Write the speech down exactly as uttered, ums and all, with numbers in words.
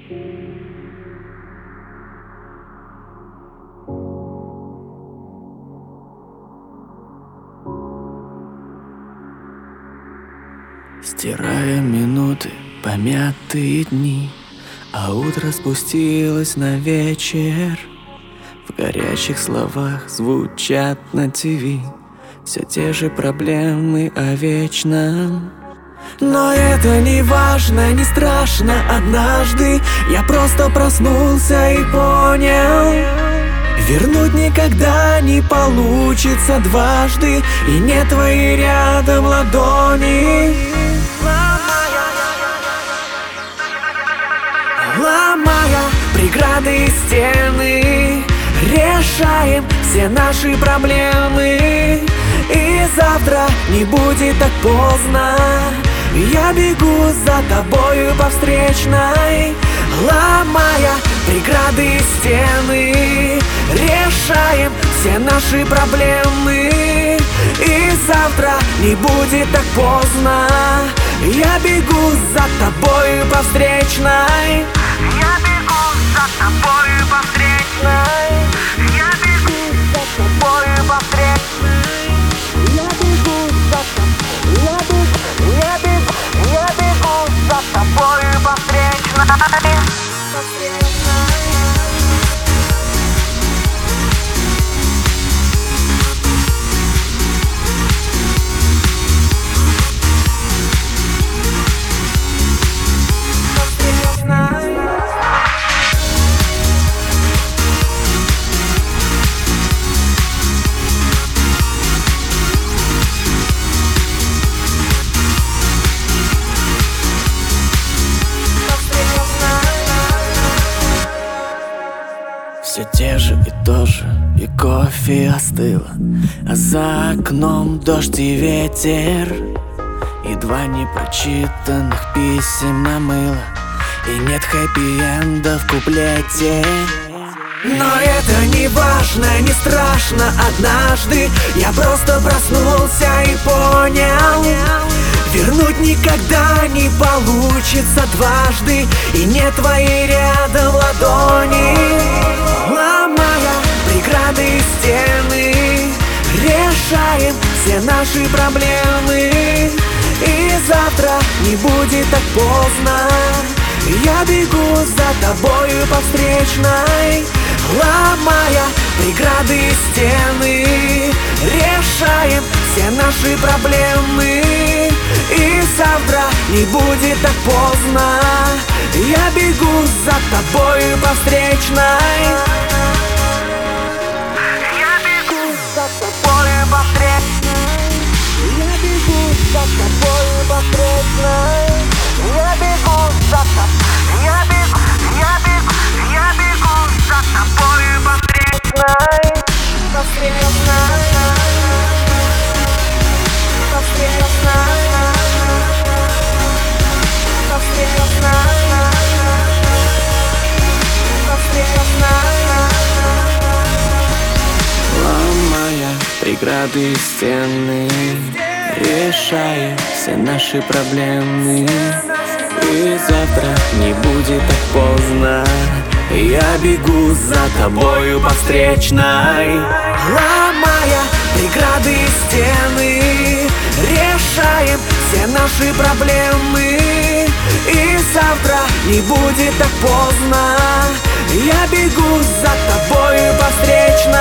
Стирая минуты, помятые дни, а утро спустилось на вечер. В горячих словах звучат на ТВ все те же проблемы о вечном. Но это не важно, не страшно. Однажды я просто проснулся и понял: вернуть никогда не получится дважды, и нет твоей рядом ладони. Ломая преграды и стены, решаем все наши проблемы. И завтра не будет так поздно, я бегу за тобою по встречной. Ломая преграды и стены, решаем все наши проблемы. И завтра не будет так поздно, я бегу за тобою по встречной. Я бегу за тобою по встречной. Я бегу за тобою по встречной. Я бегу за тобой, я бегу, я бегу, я бегу за тобою по встречной. Все те же и то же, и кофе остыло, а за окном дождь и ветер, и два непрочитанных писем намыло, и нет хэппи-энда в куплете. Но это не важно, не страшно. Однажды я просто проснулся и понял: вернуть никогда не получится дважды, и нет твоей рядом ладони. Ломая преграды и стены, решаем все наши проблемы. И завтра не будет так поздно, я бегу за тобою по встречной. Ломая преграды и стены, решаем все наши проблемы. И завтра не будет так поздно, я бегу за тобою по встречной. Я бегу за тобою по встречной. Я бегу за тобою по встречной. Я бегу за тобой, я бегу, я бегу, я бегу за тобою по встречной. По встречной, по встречной, по встречной, по встречной. Ломая преграды и стены, решая все наши проблемы. И завтра не будет так поздно, я бегу за тобою по встречной. Ломая преграды и стены, решаем все наши проблемы. И завтра не будет так поздно, я бегу за тобою по встречной.